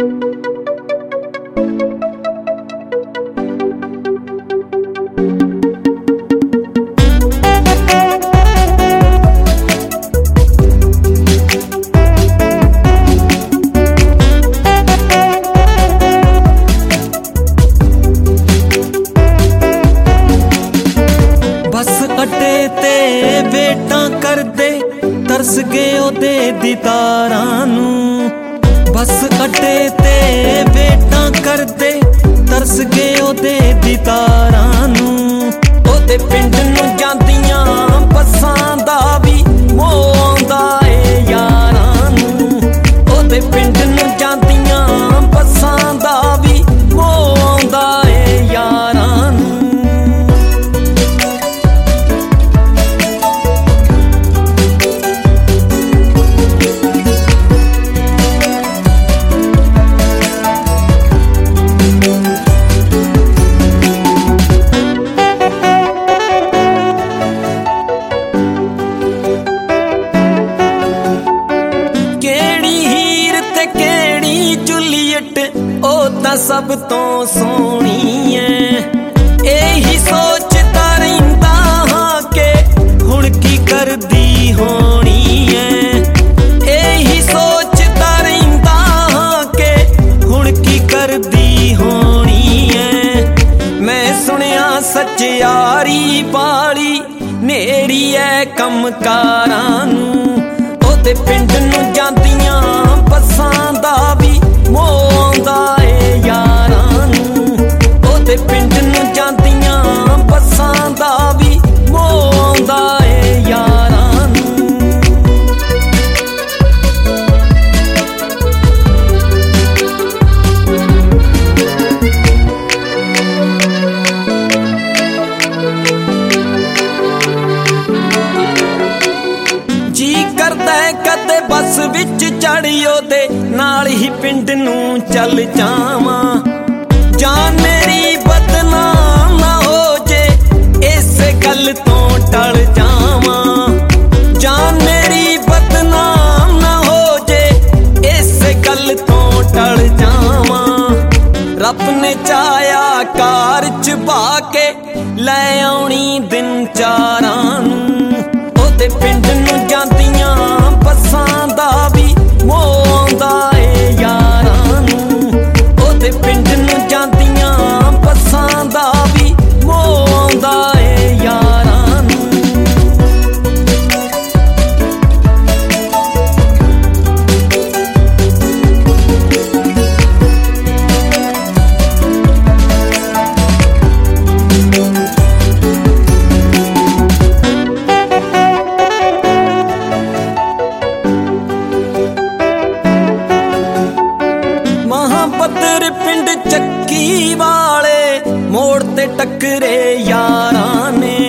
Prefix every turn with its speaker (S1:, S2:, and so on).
S1: ਅੱਡੇ ਤੇ ਵੇਟਾਂ ਕਰਦੇ ਤਰਸ ਗਏ ਉਹਦੇ ਦੀਦਾਰਾਂ ਨੂੰ। ਬਸ ਅੱਡੇ ਤੇ ਵੇਟਾਂ ਕਰਦੇ ਤਰਸ ਗਏ ਉਹਦੇ ਦੀਦਾਰਾਂ ਨੂੰ। ਉਹਦੇ ਪਿੰਡ ਨੂੰ ਜਾਂਦੀਆਂ ਬੱਸਾਂ ਦਾ ਵੀ ਮੋਹ ਆਉਂਦਾ ਏ ਯਾਰਾਂ ਨੂੰ। ਉਹਦੇ ਪਿੰਡ ਨੂੰ ਜਾਂਦੀਆਂ ਬੱਸਾਂ ਦਾ ਵੀ ਮੋਹ ਆਉਂਦਾ ਏ ਯਾਰਾਂ ਨੂੰ। ਉਹ ਤਾਂ ਸਭ ਤੋਂ ਸੋਹਣੀ ਐ। ਇਹੀ ਸੋਚਦਾ ਰਹਿੰਦਾ ਹਾਂ ਕਿ ਹੁਣ ਕੀ ਕਰਦੀ ਹੋਣੀ ਐ। ਇਹੀ ਸੋਚਦਾ ਰਹਿੰਦਾ ਹਾਂ ਕਿ ਹੁਣ ਕੀ ਕਰਦੀ ਹੋਣੀ ਐ। ਮੈਂ ਸੁਣਿਆ ਸੱਚਿਆਰੀ ਵਾਲੀ ਨੇਰੀ ਐ ਕੰਮਕਾਰਾਂ ਨੂੰ। ਉਹਦੇ ਪਿੰਡ ਨੂੰ ਜਾਂਦੀਆਂ ਬੱਸਾਂ ਦਾ ਵੀ ਮੋਹ ਆਉਂਦਾ ਏ ਯਾਰਾਂ ਨੂੰ। ਉਹਦੇ ਪਿੰਡ ਨੂੰ ਜਾਂਦੀਆਂ ਬੱਸਾਂ ਦਾ ਵੀ ਮੋਹ ਆਉਂਦਾ ਏ ਯਾਰਾਂ ਨੂੰ। ਜੀ ਕਰਦਾ ਕਦੇ ਬੱਸ ਵਿੱਚ ਚੜ੍ਹ ਉਹਦੇ ਨਾਲ ਹੀ ਪਿੰਡ ਨੂੰ ਚੱਲ ਜਾਵਾਂ। ਜਾਨ ਮੇਰੀ ਬਦਨਾਮ ਨਾ ਹੋ ਜੇ ਇਸੇ ਗੱਲ ਤੋਂ ਟਲ ਜਾਵਾਂ। ਜਾਨ ਮੇਰੀ ਬਦਨਾਮ ਨਾ ਹੋ ਜੇ ਇਸੇ ਗੱਲ ਤੋਂ ਟਲ ਜਾਵਾਂ। ਰੱਬ ਨੇ ਚਾਹਿਆ ਕਾਰ ਚ ਬਾ ਕੇ ਲੈ ਆਉਣੀ ਦਿਨ ਚਾਰਾਂ ਨੂੰ। ਉਹਦੇ ਪਿੰਡ ਨੂੰ ਜਾਂਦੀਆਂ ਬੱਸਾਂ ਦਾ ਵੀ ਮੋਹ ਆਉਂਦਾ ਏ ਯਾਰਾਂ ਨੂੰ। ਉਹਦੇ ਪਿੰਡ ਨੂੰ ਜਾਂਦੀਆਂ ਬੱਸਾਂ ਦਾ ਵੀ ਮੋਹ ਆਉਂਦਾ ਏ ਯਾਰਾਂ ਨੂੰ। ਮਹਾਂਪੱਧਰ ਪਿੰਡ ਚੱਕੀ ਵਾਲੇ ਮੋੜ ਤੇ ਟੱਕਰੇ ਯਾਰਾਂ ਨੇ।